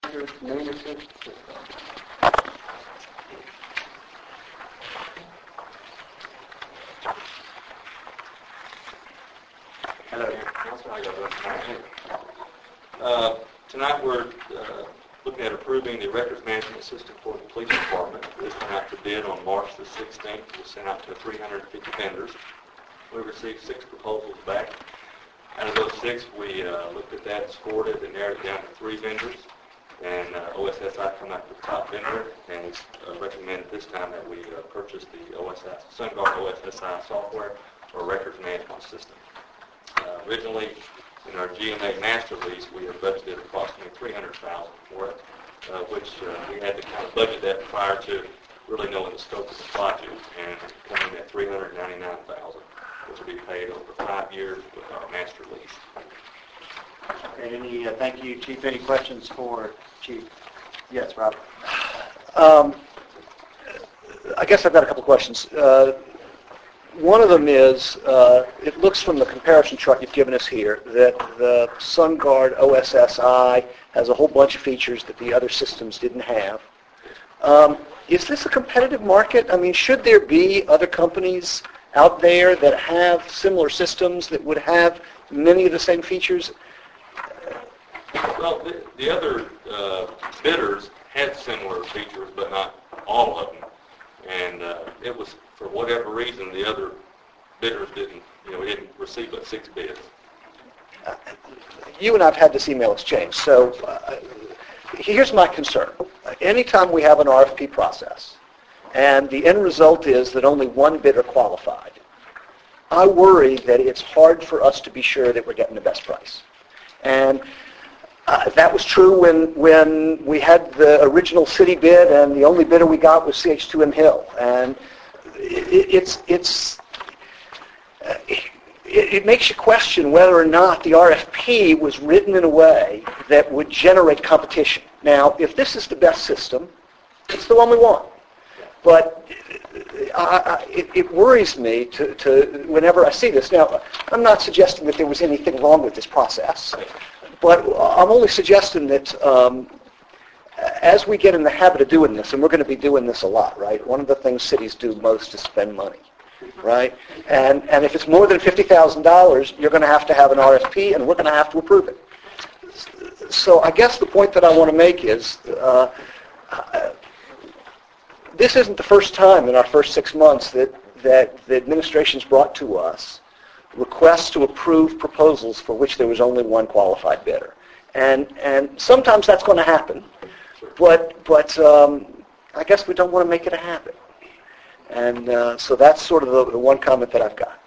Records Management System. Hello, Council. How you doing tonight? Tonight we're looking at approving the records management system for the police department. This went out to bid on March the 16th. It was sent out to 350 vendors. We received 6 proposals back. Out of those 6, we looked at that, scored it, and narrowed it down to 3 vendors. And OSSI come out with the top vendor, and it's recommended this time that we purchase the SunGard OSSI software or records management system. Originally, in our GMA master lease, we had budgeted approximately $300,000 for it, which we had to kind of budget that prior to really knowing the scope of the project, and coming at $399,000, which will be paid over 5 years with our master lease. Okay, thank you, Chief. Any questions for Chief? Yes, Rob. I guess I've got a couple questions. One of them is, it looks from the comparison chart you've given us here that the SunGard OSSI has a whole bunch of features that the other systems didn't have. Is this a competitive market? I mean, should there be other companies out there that have similar systems that would have many of the same features? Well, the other bidders had similar features, but not all of them. And it was, for whatever reason, the other bidders didn't, we didn't receive but 6 bids. You and I have had this email exchange, so here's my concern. Anytime we have an RFP process, and the end result is that only one bidder qualified, I worry that it's hard for us to be sure that we're getting the best price. And that was true when we had the original city bid, and the only bidder we got was CH2M Hill. And it makes you question whether or not the RFP was written in a way that would generate competition. Now, if this is the best system, it's the one we want. But it worries me to whenever I see this. Now, I'm not suggesting that there was anything wrong with this process, but I'm only suggesting that as we get in the habit of doing this, and we're going to be doing this a lot, right? One of the things cities do most is spend money, right? And if it's more than $50,000, you're going to have an RFP, and we're going to have to approve it. So I guess the point that I want to make is this isn't the first time in our first 6 months that the administration's brought to us requests to approve proposals for which there was only one qualified bidder. And sometimes that's going to happen, but I guess we don't want to make it a habit. And so that's sort of the one comment that I've got.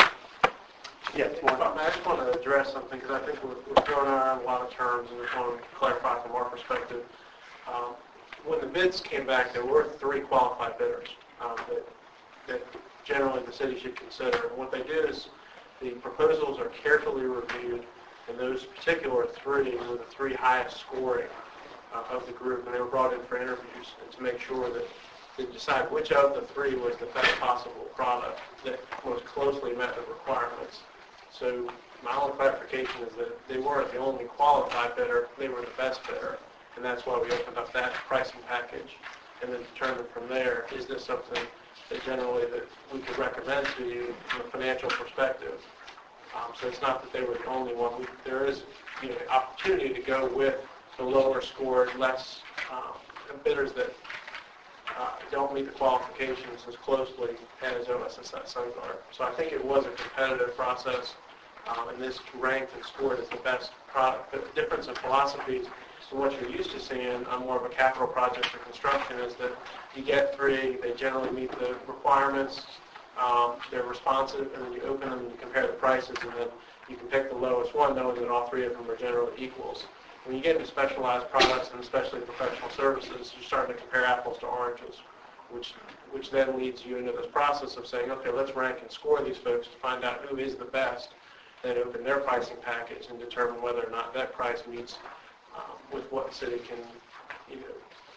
Yes, I just want to address something because I think we're throwing around a lot of terms, and we want to clarify from our perspective. When the bids came back, there were 3 qualified bidders that generally the city should consider. And what they did is the proposals are carefully reviewed, and those particular 3 were the 3 highest scoring of the group, and they were brought in for interviews and to make sure that they decide which of the 3 was the best possible product that most closely met the requirements. So my only clarification is that they weren't the only qualified bidder, they were the best bidder, and that's why we opened up that pricing package and then determined from there, is this something that generally that we could recommend to you from a financial perspective. So it's not that they were the only one. There is opportunity to go with the lower scored, less bidders that don't meet the qualifications as closely as OSSI SunGard. So I think it was a competitive process, and this ranked and scored as the best product. But the difference in philosophies from what you're used to seeing on more of a capital project or construction is that you get 3, they generally meet the requirements, they're responsive, and then you open them and you compare the prices, and then you can pick the lowest one, knowing that all 3 of them are generally equals. When you get into specialized products, and especially professional services, you're starting to compare apples to oranges, which then leads you into this process of saying, okay, let's rank and score these folks to find out who is the best, then open their pricing package and determine whether or not that price meets with what the city can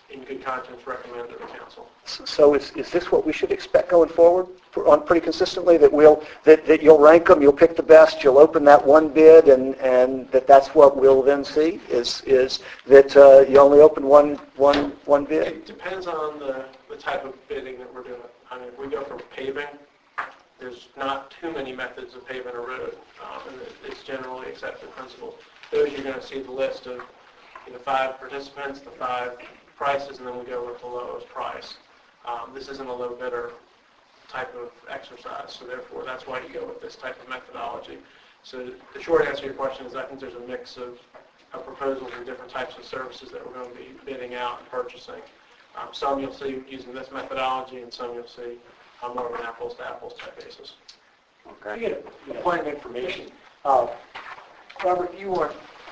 in good conscience, recommend to the council. So is this what we should expect going forward on pretty consistently, that that you'll rank them, you'll pick the best, you'll open that one bid, and that's what we'll then see, is that you only open one bid? It depends on the type of bidding that we're doing. I mean, if we go for paving, there's not too many methods of paving a road, and it's generally accepted principles. Those you're going to see the list of the 5 participants, the 5 prices, and then we go with the lowest price. This isn't a low bidder type of exercise, so therefore that's why you go with this type of methodology. So the short answer to your question is I think there's a mix of proposals and different types of services that we're going to be bidding out and purchasing. Some you'll see using this methodology, and some you'll see more of an apples-to-apples type basis. I get a point of information. Robert, do you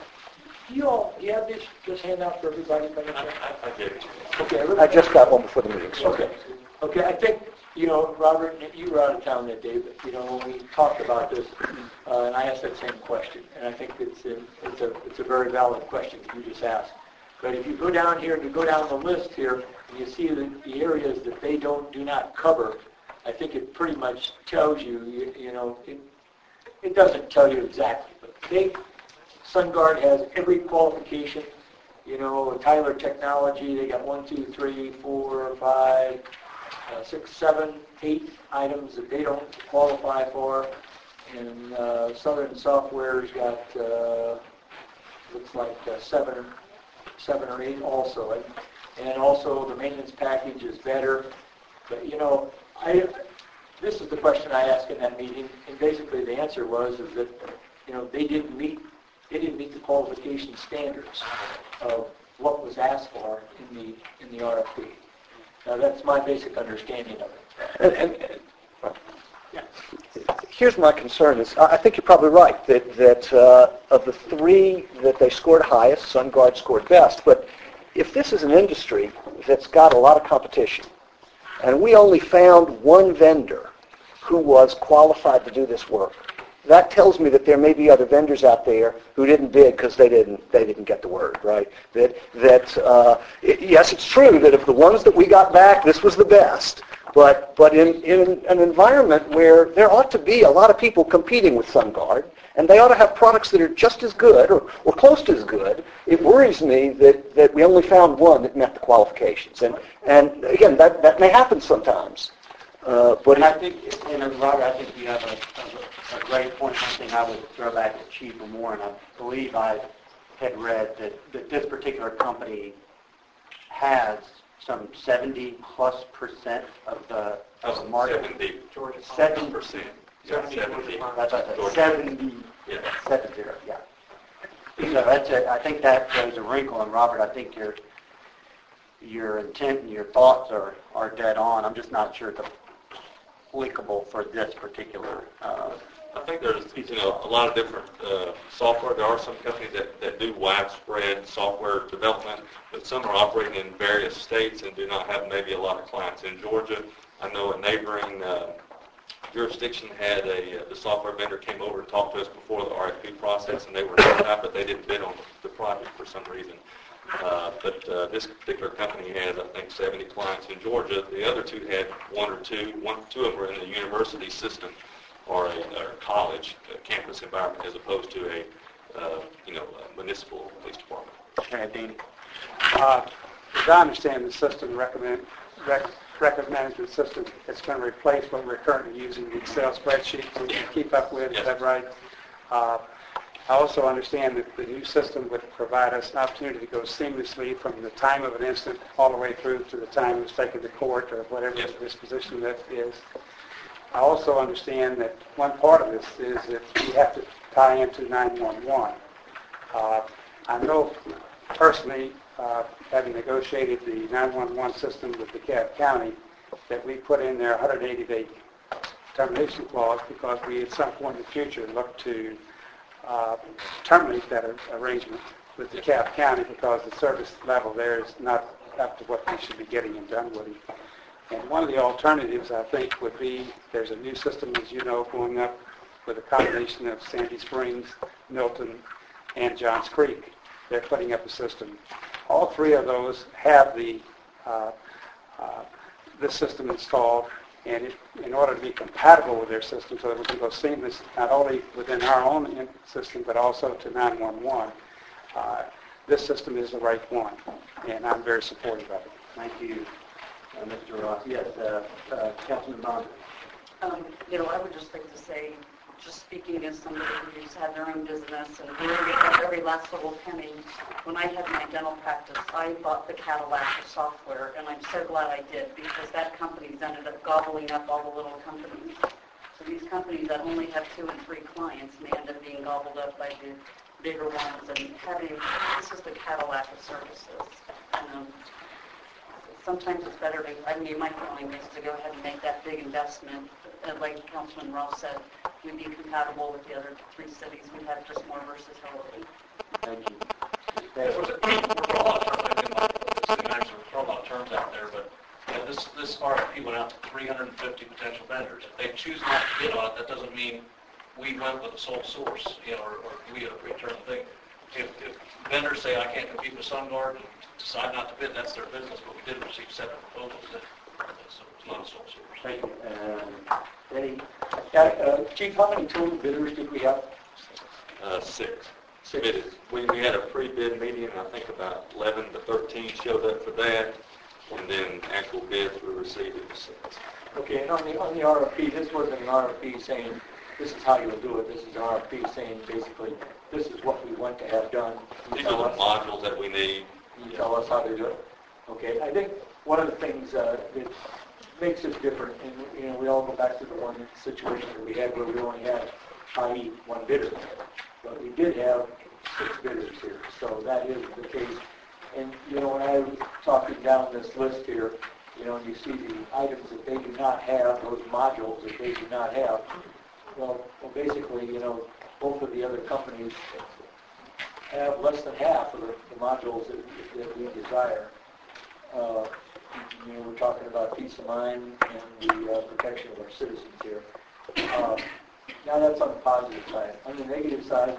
have this handout for everybody? I gave it to you. Okay, I just got one before the meeting. So. Okay. I think Robert, you were out of town that day, but when we talked about this, and I asked that same question, and I think it's a very valid question that you just asked. But if you go down here and you go down the list here, and you see the areas that they do not cover, I think it pretty much tells you. It doesn't tell you exactly, but SunGuard has every qualification. Tyler Technology, they got 1, 2, 3, 4, 5, 6, 7, 8 items that they don't qualify for. And Southern Software's got looks like 7 or 8 also. And also the maintenance package is better. But this is the question I asked in that meeting, and basically the answer was that they didn't meet the qualification standards of what was asked for in the RFP. Now that's my basic understanding of it. Here's my concern: is I think you're probably right that of the 3 that they scored highest, SunGuard scored best. But if this is an industry that's got a lot of competition, and we only found one vendor who was qualified to do this work, that tells me that there may be other vendors out there who didn't bid because they didn't get the word, right? Yes, it's true that of the ones that we got back, this was the best. But in an environment where there ought to be a lot of people competing with SunGuard, and they ought to have products that are just as good or close to as good, it worries me that we only found one that met the qualifications. And again, that may happen sometimes. But I think, Robert, I think you have a great point. One thing I would throw back to Chief Moore, and I believe I had read that this particular company has some 70+% of the market. 70%. Yeah, 70. That's what I said. 70. Yeah. 70. Yeah. So I think that throws a wrinkle. And Robert, I think your intent and your thoughts are dead on. I'm just not sure it's applicable for this particular. I think there's a lot of different software. There are some companies that do widespread software development, but some are operating in various states and do not have maybe a lot of clients in Georgia. I know a neighboring jurisdiction had the software vendor came over and talked to us before the RFP process, and they were notified, but they didn't bid on the project for some reason. But this particular company has, I think, 70 clients in Georgia. The other 2 had 1 or 2. 2 of them were in the university system or a college campus environment, as opposed to a municipal police department. Dean. As I understand the system, record management system, it's going to replace what we're currently using, the Excel spreadsheets we can keep up with. Yes. Is that right? I also understand that the new system would provide us an opportunity to go seamlessly from the time of an incident all the way through to the time it was taken to court or whatever Yes. the disposition that is. I also understand that one part of this is that we have to tie into 911. I know personally, having negotiated the 911 system with DeKalb County, that we put in there a 180-day termination clause because we at some point in the future look to terminate that arrangement with DeKalb County because the service level there is not up to what we should be getting in Dunwoody. And one of the alternatives, I think, would be there's a new system, as you know, going up with a combination of Sandy Springs, Milton, and Johns Creek. They're putting up a system. All 3 of those have the this system installed, and in order to be compatible with their system so that we can go seamless not only within our own system but also to 911, this system is the right one, and I'm very supportive of it. Thank you, Mr. Ross. Yes, Councilman Bond. I would just like to say, just speaking as somebody who's had their own business and worried about every last little penny, when I had my dental practice, I bought the Cadillac software, and I'm so glad I did, because that company's ended up gobbling up all the little companies. So these companies that only have 2 and 3 clients may end up being gobbled up by the bigger ones, and this is the Cadillac of services. Sometimes it's better to, my feeling is to go ahead and make that big investment. Like Councilman Ross said, we'd be compatible with the other 3 cities. We'd have just more versatility. Thank you. We're throwing a lot of terms out there, but this RFP went out to 350 potential vendors. If they choose not to bid on it, that doesn't mean we went with a sole source, or we had a return thing. If vendors say, I can't compete with SunGuard and decide not to bid, that's their business, but we did receive 7 proposals, so it's not a sole source. Thank you. Eddie? Chief, how many total bidders did we have? 6 submitted. We had a pre-bid meeting, and I think about 11 to 13 showed up for that, and then actual bids were received at 6. Okay, and on the RFP, this wasn't an RFP saying, this is how you'll do it. This is an RFP saying, basically, this is what we want to have done. These are the modules that we need. Can you tell us how to do it? Okay, I think one of the things that makes it different, and we all go back to the one situation that we had where we only had, i.e., 1 bidder. But we did have 6 bidders here, so that is the case. And, when I was talking down this list here, and you see the items that they do not have, those modules that they do not have, well basically, both of the other companies have less than half of the modules that we desire. We're talking about peace of mind and the protection of our citizens here. Now that's on the positive side. On the negative side,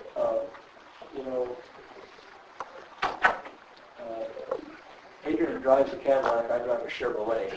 Adrian drives a Cadillac, I drive a Chevrolet.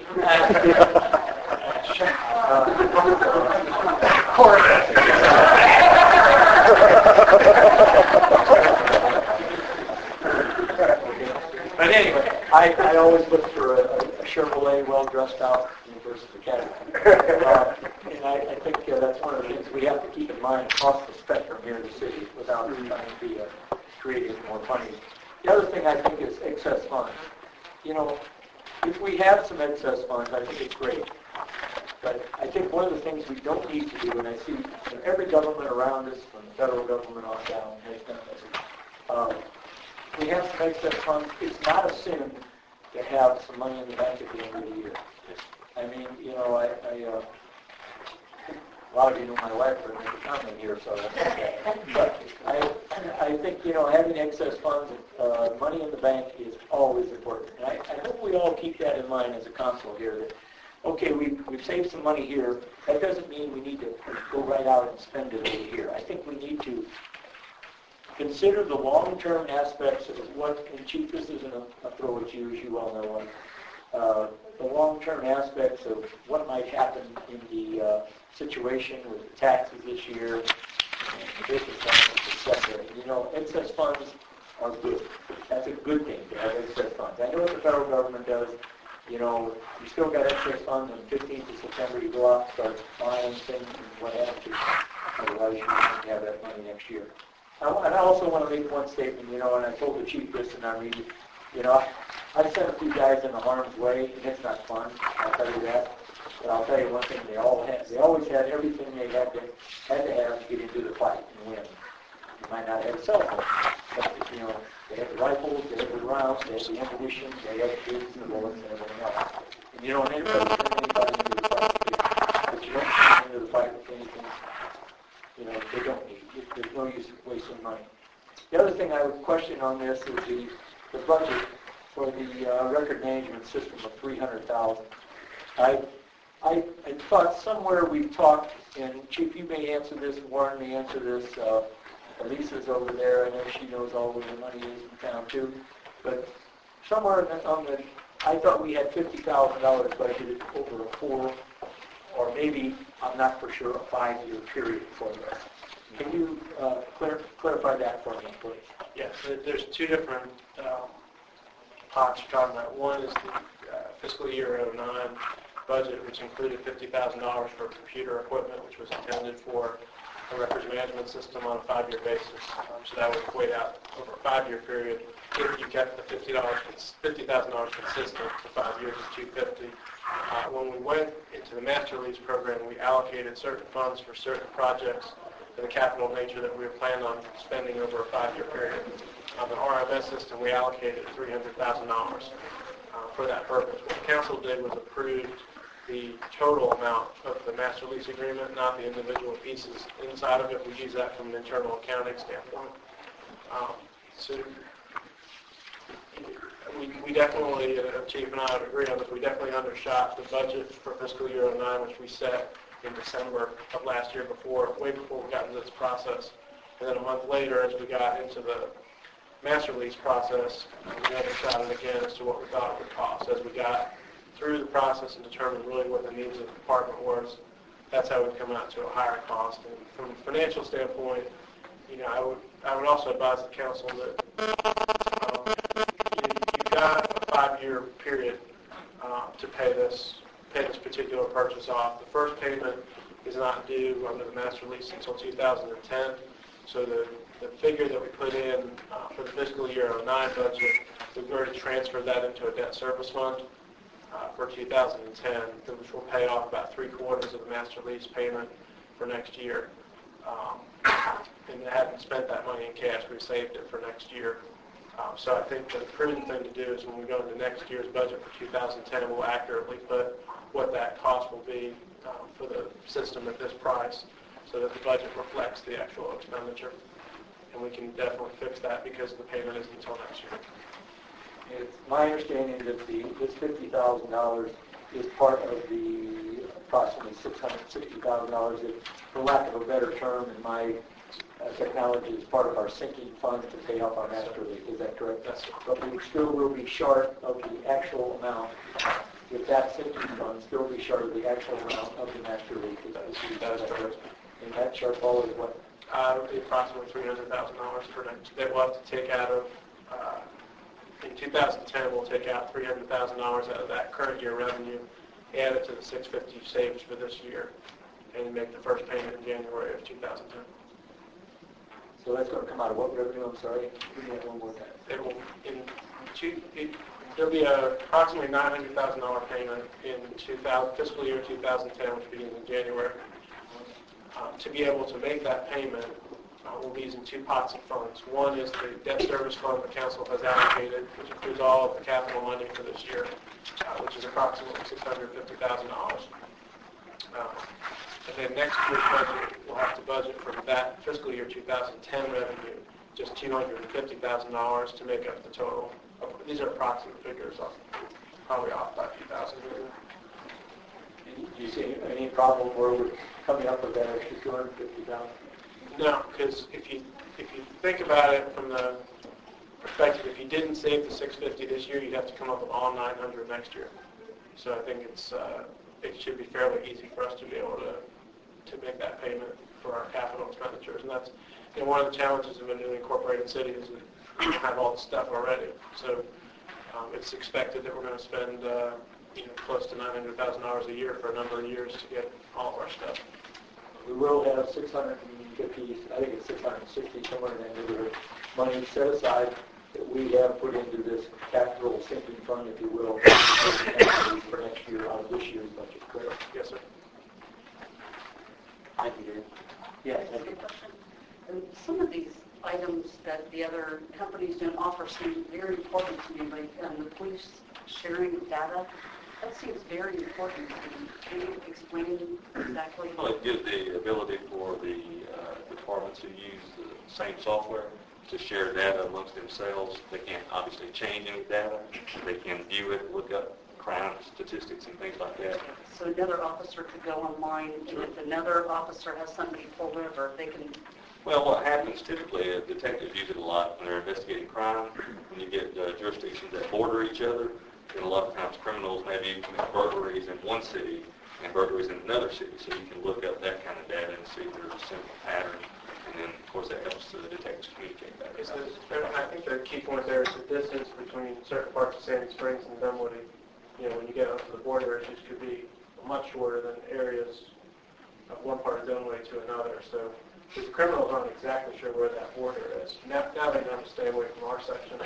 But anyway, I always look for a Chevrolet well dressed out versus a Cadillac. And I think that's one of the things we have to keep in mind across the spectrum here in the city without trying to be creating more money. The other thing I think is excess funds. If we have some excess funds, I think it's great. But I think one of the things we don't need to do, and I see every government around us, from the federal government on down, has done this. We have some excess funds. It's not a sin to have some money in the bank at the end of the year. I mean, a lot of you know my wife for an comment here, so that's okay. But I think, having excess funds, money in the bank is always important. And I hope we all keep that in mind as a council here, that, okay, we've saved some money here. That doesn't mean we need to go right out and spend it over here. I think we need to consider the long-term aspects of what, and Chief, this isn't a throw at you, as you well know, the long-term aspects of what might happen in the situation with the taxes this year, and the business owners, etc. Excess funds are good. That's a good thing to have excess funds. I know what the federal government does. You still got excess funds on the 15th of September. You go out and start buying things and what have you. Otherwise, you won't have that money next year. And I also want to make one statement, and I told the Chief this in our meeting. I've sent a few guys into harm's way, and it's not fun, I'll tell you that. But I'll tell you one thing, they always had everything they had to have to get into the fight and win. You might not have a cell phone, but, they had the rifles, they had the rounds, they had the ammunition, they had the guns and the bullets and everything else. And anybody into the fight, but you don't come into the fight with anything, they don't need. There's no use of wasting money. The other thing I would question on this is the budget for the record management system of $300,000. I thought somewhere we've talked, and Chief, you may answer this, Warren may answer this, Lisa's over there, I know she knows all where the money is in town too, but somewhere on the I thought we had $50,000 budgeted over a 4, or maybe, I'm not for sure, a 5-year period for this. Can you clarify that for me, please? Yes, there's two different pots you're talking about. One is the fiscal year '09 budget, which included $50,000 for computer equipment, which was intended for a records management system on a 5-year basis. So that would equate out over a 5-year period. If you kept the $50,000 consistent for 5 years, it's $250,000. When we went into the master lease program, we allocated certain funds for certain projects of the capital nature that we were planning on spending over a 5-year period. On the RMS system, we allocated $300,000 for that purpose. What the council did was approved the total amount of the master lease agreement, not the individual pieces inside of it. We use that from an internal accounting standpoint. So we definitely, Chief and I would agree on this, we definitely undershot the budget for fiscal year '09, which we set in December of last year, way before we got into this process. And then a month later, as we got into the master lease process, we undershot it again as to what we thought it would cost. As we got through the process and determined really what the needs of the department was, that's how we've come out to a higher cost. And from a financial standpoint, I would also advise the council that you've got a 5-year period to pay this particular purchase off. The first payment is not due under the master lease until 2010. So the figure that we put in for the fiscal year '09 budget, we've already transferred that into a debt service fund for 2010, which will pay off about 3/4 of the master lease payment for next year. And they haven't spent that money in cash. We've saved it for next year. So I think the prudent thing to do is when we go into next year's budget for 2010, we'll accurately put what that cost will be for the system at this price so that the budget reflects the actual expenditure. And we can definitely fix that because the payment isn't until next year. It's my understanding that this $50,000 is part of the approximately $660,000 that, for lack of a better term in my technology, is part of our sinking fund to pay off our master lease. Is that correct? That's But we still will be short of the actual amount. If that sinking fund still be short of the actual amount of the master lease. Is that correct? And that shortfall is what? It would be approximately $300,000 for next. That we'll have to take out of, in 2010, we'll take out $300,000 out of that current year revenue, add it to the $650,000 savings for this year, and make the first payment in January of 2010. So that's going to come out of what revenue? I'm sorry. Give me that one more time. It will, there'll be approximately $900,000 payment in fiscal year 2010, which begins in January. To be able to make that payment, we'll be using two pots of funds. One is the debt service fund the council has allocated, which includes all of the capital money for this year, which is approximately $650,000. And then next year's budget, we'll have to budget from that fiscal year 2010 revenue, just $250,000 to make up the total. These are approximate figures, probably off by a few thousand. Do you see any problem where we're coming up with that extra $250,000? No, because if you think about it from the perspective, if you didn't save the $650 this year, you'd have to come up with all $900 next year. So I think it should be fairly easy for us to be able to make that payment for our capital expenditures. And that's one of the challenges of a newly incorporated city is that we don't have all the stuff already. So it's expected that we're going to spend close to $900,000 a year for a number of years to get all of our stuff. We will have 650, I think it's 660, somewhere in that neighborhood, money set aside that we have put into this capital sinking fund, if you will, for next year out of this year's budget. Correct? Yes, sir. Thank you, Dave. Yes, thank you. Some of these items that the other companies don't offer seem very important to me, like the police sharing of data. That seems very important to me. Can you explain exactly? Well, it gives the ability for the departments who use the same software to share data amongst themselves. They can't obviously change any data. They can view it, look up crime statistics and things like that. So another officer could go online, and if another officer has somebody pulled over, they can... Well, what happens typically, detectives use it a lot when they're investigating crime. When you get jurisdictions that border each other, And a lot of times criminals maybe commit burglaries in one city and burglaries in another city. So you can look up that kind of data and see if there's a simple pattern. And then, of course, that helps the detectives communicate back. I think the key point there is the distance between certain parts of Sandy Springs and Dunwoody. When you get up to the border issues, could be much shorter than areas of one part of Dunwoody to another. So the criminals aren't exactly sure where that border is. Now they know to stay away from our section.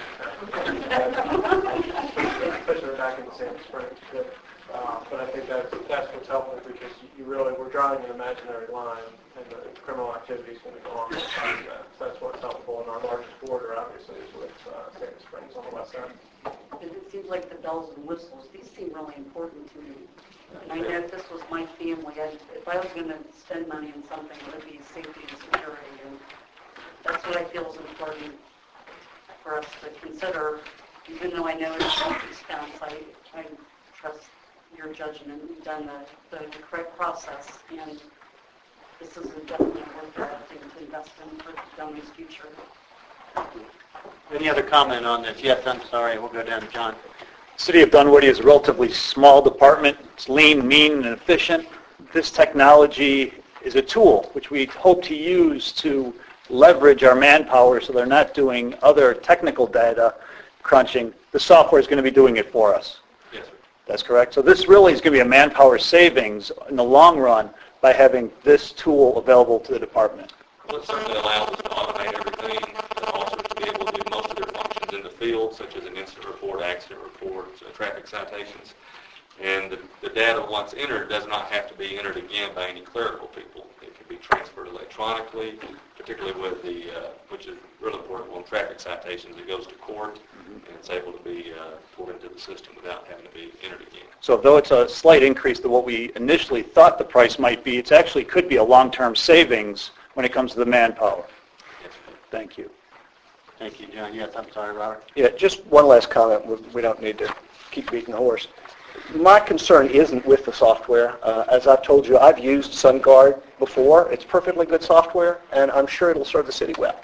Especially back in the Sandy Springs. But I think that's what's helpful because we're drawing an imaginary line and the criminal activity is going to go on both sides of that. So that's what's helpful. And our largest border, obviously, is with Sandy Springs on the west side. And it seems like the bells and whistles, these seem really important to me. And I know if this was my family, if I was going to spend money on something, it would be safety and security. And that's what I feel is important for us to consider. Even though I know it's an expense, I trust your judgment. You've done the correct process. And this is definitely worth thing to invest in for Dunwoodie's future. Any other comment on this? Yes, I'm sorry. We'll go down to John. City of Dunwoody is a relatively small department. It's lean, mean, and efficient. This technology is a tool which we hope to use to leverage our manpower so they're not doing other technical data crunching. The software is going to be doing it for us. Yes, sir. That's correct. So this really is going to be a manpower savings in the long run by having this tool available to the department. Well, it certainly allows us to automate everything, the officers to be able to do most of their functions in the field, such as an incident report, accident reports, traffic citations. And the data, once entered, does not have to be entered again by any clerical people. It can be transferred electronically, particularly with which is really important on traffic citations. It goes to court, and it's able to be put into the system without having to be entered again. So though it's a slight increase to what we initially thought the price might be, it actually could be a long-term savings when it comes to the manpower. Yes, sir. Thank you. Thank you, John. Yes, I'm sorry, Robert. Yeah, just one last comment. We don't need to keep beating the horse. My concern isn't with the software. As I've told you, I've used SunGuard before. It's perfectly good software, and I'm sure it'll serve the city well.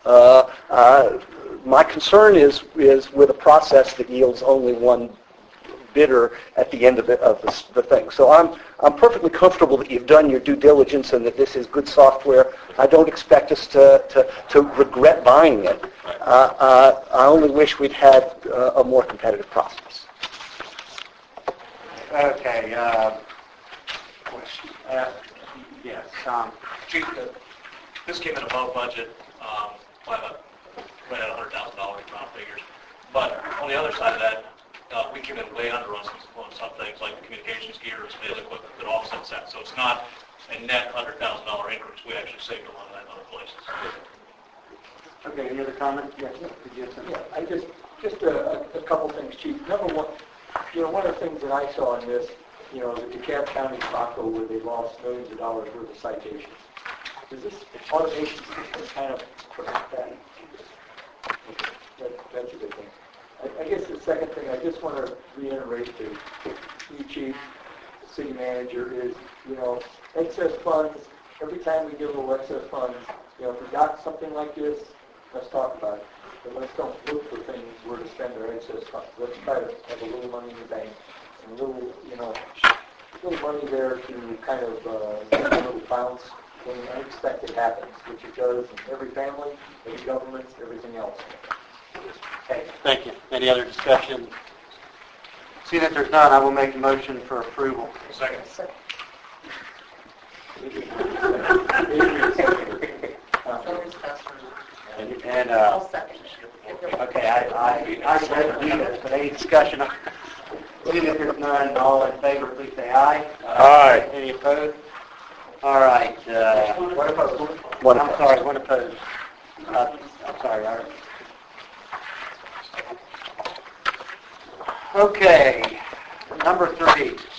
My concern is with a process that yields only one bidder at the end of the thing. So I'm perfectly comfortable that you've done your due diligence and that this is good software. I don't expect us to regret buying it. I only wish we'd had a more competitive process. Okay. Question. Yes, Tom. Chief, this came in above budget by about right at $100,000 round figures. But on the other side of that, we came in way under on some things like the communications gear and some of the other equipment that offsets that. So it's not a net $100,000 increase. We actually saved a lot of that in other places. Okay, any other comments? Yes, did you have something? Yeah, I just a couple things, Chief. Number one, one of the things that I saw in this, the DeKalb County Taco where they lost millions of dollars worth of citations. Does this automation system kind of prevent that? Okay, that's a good thing. I guess the second thing I just want to reiterate to you, Chief, City Manager, is, excess funds, every time we get a little excess funds, if we got something like this, let's talk about it. But let's don't look for things where to spend our excess funds. Let's try to have a little money in the bank, and a little, little money there to kind of get a little bounce when unexpected happens, which it does in every family, every government, everything else. Okay, thank you. Any other discussion? Seeing that there's none, I will make a motion for approval. Second. And I'll second. okay, I read the minutes, but any discussion? Seeing that there's none, all in favor, please say aye. Aye. Any opposed? All right. One opposed. I'm sorry, one opposed. I'm sorry, Robert. Okay, number 3.